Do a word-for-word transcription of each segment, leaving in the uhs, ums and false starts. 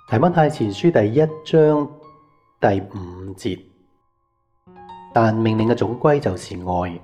提摩太前書第一章第五節，但命令嘅總歸就是愛。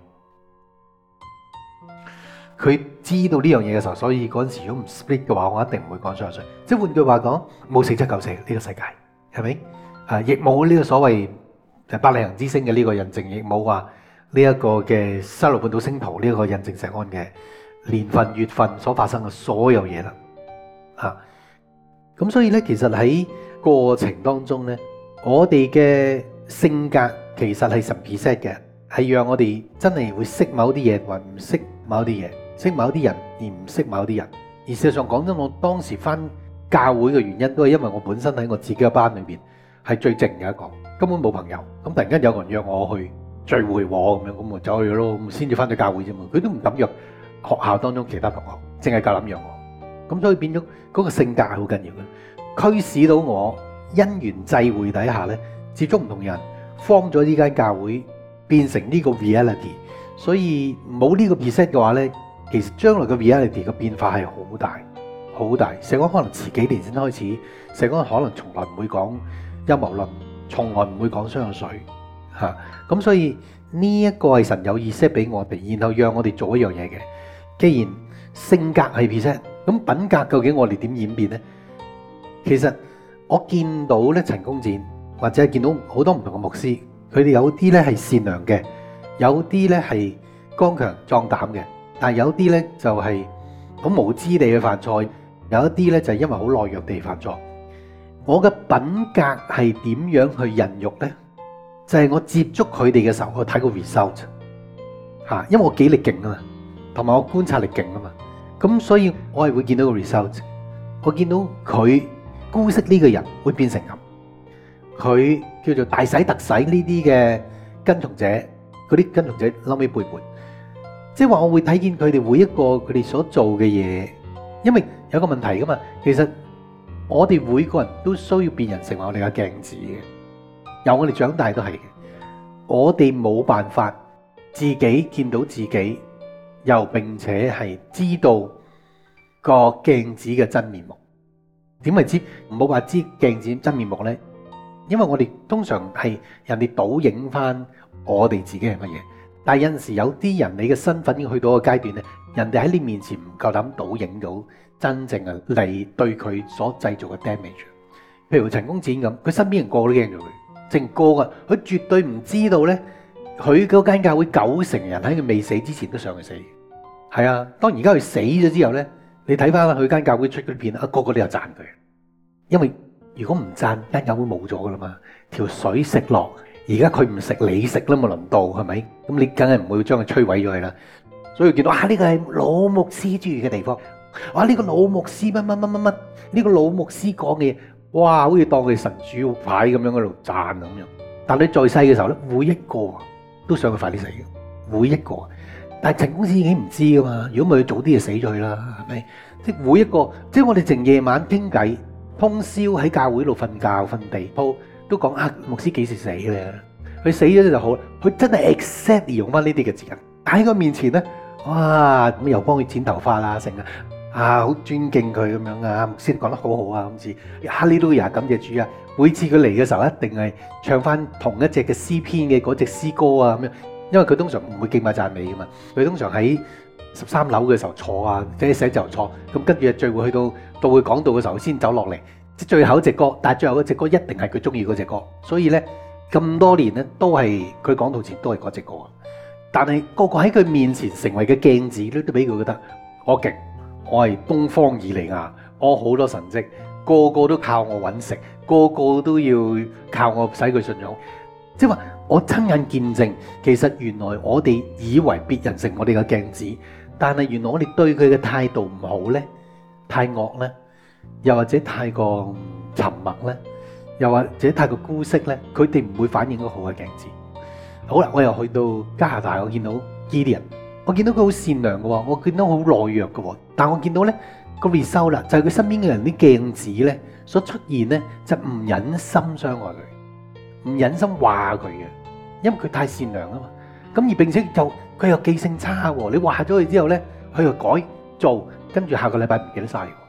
佢知道呢樣嘢嘅時候，所以嗰陣時如果唔 split 嘅話，我一定唔會講上去。即係換句話講，冇死則救死呢個世界，係咪？啊，亦冇呢個所謂伯利恆之星嘅呢個印證，亦冇話呢一個嘅西路半島星圖呢一個印證石安嘅年份、月份所發生嘅所有嘢啦。啊，咁所以咧，其實喺過程當中咧，我哋嘅性格其實係神 preset 嘅，係讓我哋真係會識某啲嘢，或唔識某啲嘢，識某啲人而唔識某啲人。而事實上講真，我當時返教會嘅原因都係因為我本身喺我自己嘅班裏邊係最靜嘅一個，根本冇朋友。咁突然間有個人約我去聚會喎，咁樣咁我走去咯，咁先至返咗教會啫嘛。佢都唔敢約學校當中其他同學，淨係夠膽約我。咁所以變咗嗰個性格係好緊要嘅，驅使到我因緣際會底下咧，接觸唔同人，form咗呢間教會，變成呢個 reality。所以冇呢個 preset 嘅話咧，其實將來嘅 reality 嘅變化係好大好大。石安可能遲幾年先開始，石安可能從來唔會講陰謀論，從來唔會講雙水嚇。咁、啊、所以呢一個係神有意識俾我哋，然後讓我哋做一樣嘢嘅。既然性格係 preset，咁品格究竟我哋點演變呢？其實我見到咧陳公展，或者係見到好多唔同嘅牧師，佢哋有啲咧係善良嘅，有啲咧係剛強壯膽嘅，但係有啲咧就係好無知地去犯錯，有一啲咧就係因為好懦弱地犯錯。我嘅品格係點樣去孕育呢？就係我接觸佢哋嘅時候，我睇個 result 嚇，因為我紀力勁啊嘛，同埋我觀察力勁啊嘛。咁所以我係會見到個 result， 我見到佢姑息呢個人會變成咁，佢叫做大洗特洗呢啲嘅跟從者，嗰啲跟從者後尾背叛，即係話我會睇見佢哋每一個佢哋所做嘅嘢，因為有個問題噶嘛，其實我哋每個人都需要別人成為我哋嘅鏡子嘅，由我哋長大都係嘅，我哋冇辦法自己見到自己。又並且係知道個鏡子嘅真面目，點為之唔好話知鏡子真面目呢？因為我哋通常係人哋倒影翻我哋自己係乜嘢，但係有陣時有啲人你嘅身份已經去到個階段咧，人哋喺你面前唔夠膽倒影到真正嘅你對佢所製造嘅 damage。譬如陳公展咁，佢身邊人個個都驚咗佢，正個個佢絕對唔知道呢。佢嗰間教會九成人喺佢未死之前都想佢死，係啊。當而家佢死咗之後咧，你睇翻佢間教會出嗰啲片啊，個個都有讚佢。因為如果唔讚，間教會冇咗噶啦嘛，條水食落，而家佢唔食你食啦嘛，輪到係咪？咁你梗係唔會將佢摧毀咗佢啦。所以見到啊，呢個係老牧師住嘅地方，哇！呢個老牧師乜乜乜乜乜，呢個老牧師講嘅嘢，哇！好似當佢神主牌咁樣喺度讚咁樣。但你在世嘅時候咧，每一個都想佢快啲死嘅，每一個。但係陳公司已經唔知噶嘛，如果唔係佢早啲就死咗佢啦，係咪？即係每一個，即係我哋淨夜晚傾偈，通宵喺教會度瞓覺瞓地鋪，都講啊牧師幾時死咧？佢死咗就好，佢真係 exactly 用翻呢啲嘅字眼喺佢面前咧，哇！咁又幫佢剪頭髮啦，成啊啊好尊敬佢咁樣啊，牧師講得好好啊，咁似哈利路亞感謝主啊！每次佢嚟嘅時候，一定係唱翻同一隻嘅詩篇嘅嗰隻詩歌啊咁樣，因為佢通常唔會敬拜讚美噶嘛，佢通常喺十三樓嘅時候坐啊，即係寫就坐，咁跟住聚會去到到佢講道嘅時候先走落嚟，即係最後一隻歌，但係最後嗰隻歌一定係佢中意嗰隻歌，所以咧咁多年咧都係佢講道前都係嗰隻歌，但係個個喺佢面前成為嘅鏡子咧，都俾佢覺得我勁，我係東方以利亞，我好多神蹟。個個都靠我揾食，個個都要靠我使佢信仰。即係話我親眼見證，其實原來我哋以為別人成我哋嘅鏡子，但係原來我哋對佢嘅態度唔好呢，太惡呢，又或者太過沉默呢，又或者太過姑息呢，佢哋唔會反映一個好嘅鏡子。好啦，我又去到加拿大，我見到 Gideon，我見到佢好善良嘅喎，我見到好懦弱嘅喎，但我見到呢。個 result 啦，就係佢身邊嘅人啲鏡子咧所出現咧，就唔忍心傷害佢，唔忍心話佢嘅，因為佢太善良啊嘛。咁而並且就佢又記性差喎，你話咗佢之後咧，佢又改做，跟住下個禮拜唔記得晒喎，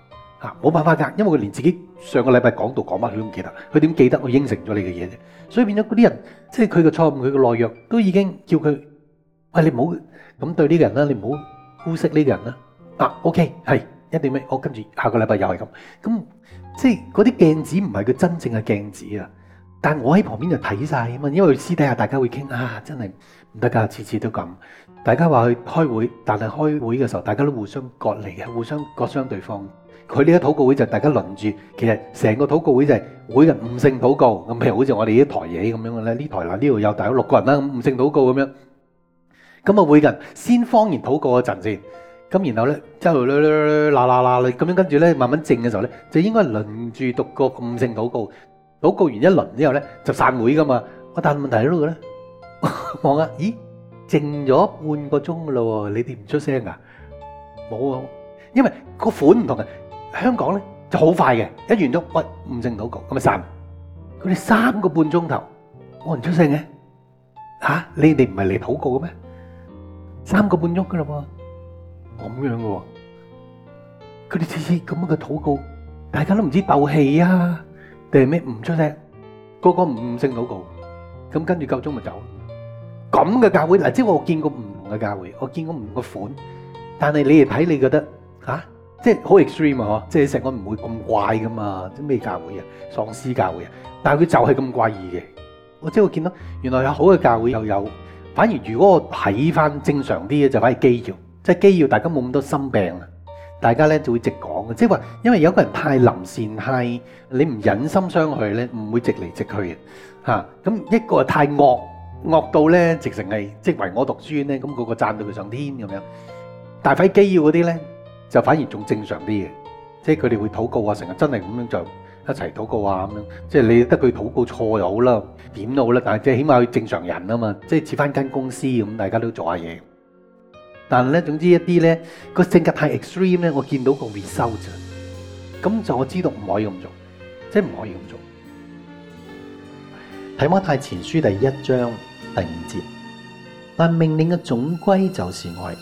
嚇，冇辦法㗎，因為佢連自己上個禮拜講道講乜佢都唔記得，佢點記得我應承咗你嘅嘢啫？所以變咗嗰啲人，即係佢嘅錯誤，佢嘅懦弱，都已經叫佢喂，你唔好咁對呢個人啦，你唔好姑息呢個人啦。啊 ，OK， 係一定咩？我跟住下個禮拜又係咁，咁即係嗰啲鏡子唔係佢真正嘅鏡子啊！但我喺旁邊就睇晒啊嘛，因為私底下大家會傾啊，真係唔得㗎，次次都咁。大家話去開會，但係開會嘅時候，大家都互相割離嘅，互相割傷對方。佢呢個禱告會就大家輪住，其實成個禱告會就係每人悟性禱告。咁譬如好似我哋呢台嘢咁樣嘅咧，呢台嗱呢度有大約六個人啦，咁悟性禱告咁樣。咁啊，每人先方言禱告一陣先，咁然後咧之後咧嗱嗱嗱咁樣跟住咧慢慢靜嘅時候咧，就應該輪住讀個悟性禱告。禱告完一輪之後咧，就散會噶嘛。我但係問題喺度嘅咧，望下，咦，靜咗半個鐘噶啦喎，你哋唔出聲噶？冇啊，因為個款唔同嘅。香港咧就好快嘅，一完咗，喂，悟性禱告咁咪散。佢哋三個半鐘頭冇人出聲嘅，嚇你哋唔係嚟禱告嘅咩？三個半鐘噶啦喎，咁樣嘅喎。佢哋次次咁樣嘅禱告，大家都唔知鬥氣啊！定係咩唔出聲，個個唔悟性禱告，咁跟住夠鐘咪走。咁嘅教會嗱，即係我見過唔同嘅教會，我見過唔同嘅款，但係你哋睇，你覺得嚇，即係好 extreme 啊！即係成個唔會咁怪噶嘛，即係咩教會啊，喪屍教會啊，但係佢就係咁怪異嘅。我即係我見到原來有好嘅教會又有，反而如果我睇翻正常啲嘅，就反而基要，即係基要大家冇咁多心病啊。大家咧就會直講嘅，即係話，因為有個人太臨善，太你唔忍心傷佢咧，唔會直嚟直去嘅嚇。咁、啊、一個太惡惡到咧，直情係即係唯我獨尊咧，咁、那個個讚到佢上天咁樣。大費機要嗰啲咧，就反而仲正常啲嘅，即係佢哋會禱告啊，成日真係咁樣就一齊禱告啊咁樣。即係你得佢禱告錯又好啦，點都好啦，但係即係起碼佢正常人啊嘛，即係似翻間公司咁，大家都做下嘢。但係咧，總之一啲咧個性格太 extreme 咧，我見到個 result 啫，咁就我知道唔可以咁做，即係唔可以咁做。提摩太前書第一章第五節，但命令嘅總歸就是愛。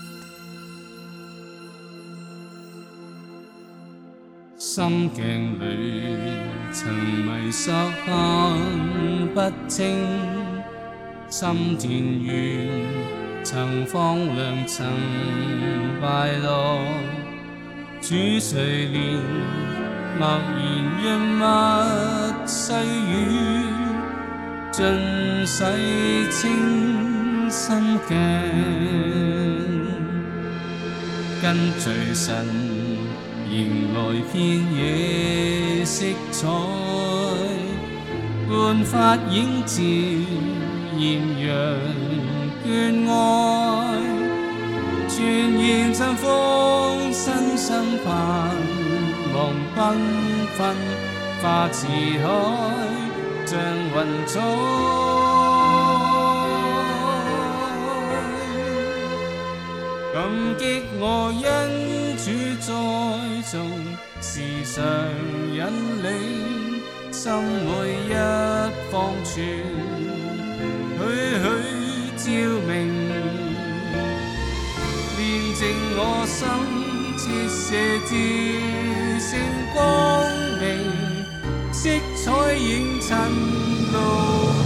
心境裏曾迷失看不清，心田園曾荒涼，曾敗落，主垂憐，默然潤物細雨，盡洗清心境，跟隨神迎來遍野色彩，煥發映照豔陽眷愛，全然振風身心盼望繽紛，化慈海像雲彩，感激我因主栽種，時常引領，心每一方處，許許照明，煉淨我心，折射至聖光明，色彩映襯路。